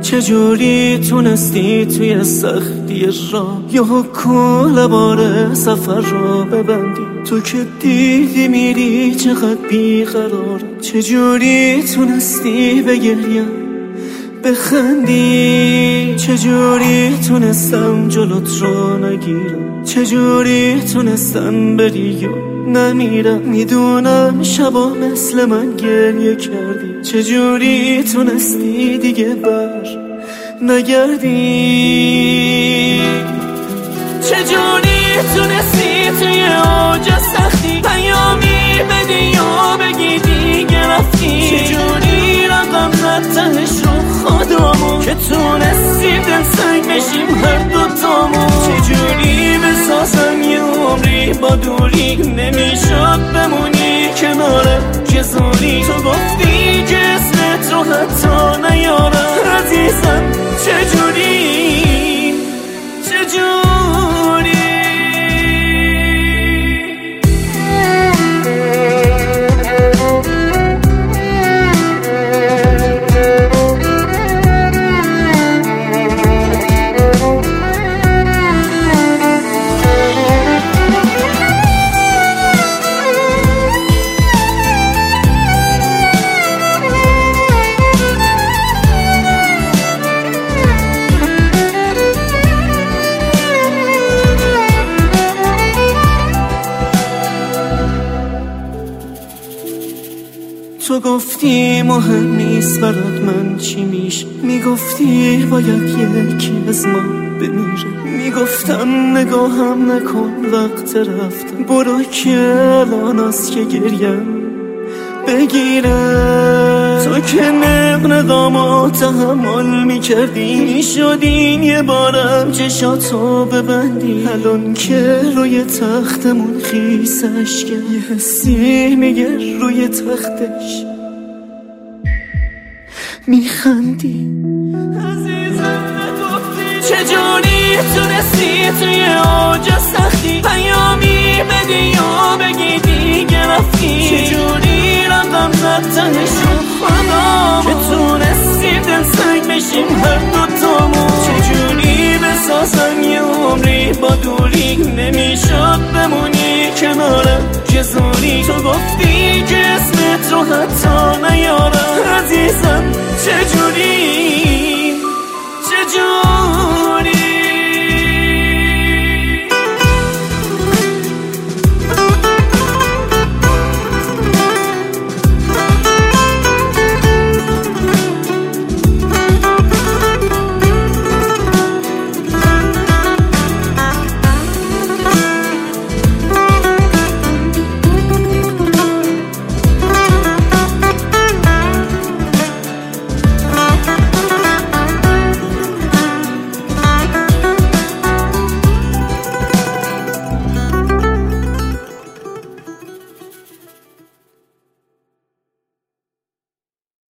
چجوری تونستی توی سختی راه یا کل بار سفر را ببندی؟ تو که دیدی میری چقدر بیقرار، چجوری تونستی بگریم بخندی؟ چجوری تونستم جلوت رو نگیرم؟ چجوری تونستم بری و نمیرم؟ میدونم شبا مثل من گریه کردی، چجوری تونستی دیگه بر نگردی؟ چجوری تونستی توی اوج سختی پیامی بدی یا بگی دیگه رفتی؟ چجوری رقم تهش رو خودمون که تونستی دلسنگ بشیم هر دوتامون؟ چجوری بسازم یه عمری با دوری نمیشد بمونی کنارم که زوری؟ تو گفتی که اسمت رو حتی نیارم عزیزم، چجوری تو گفتی مهم نیست برات من چی میشه، میگفتی باید یکی از ما بمیره، میگفتم نگاهم نکن وقت رفتم، برو که الان است که گریم بگیره. تو که نقنقامو تحمل میکردی، میشدین یه بارم چشاتو ببندی، الان که روی تختمون خیسش که یه حسی میگه روی تختش میخندی. عزیزم نگفتی چجوری تونستی توی اوج سختی پیامی بدی یا بگی دیگه رفتی؟ چجوری رقم تهش رو خدا که تونستی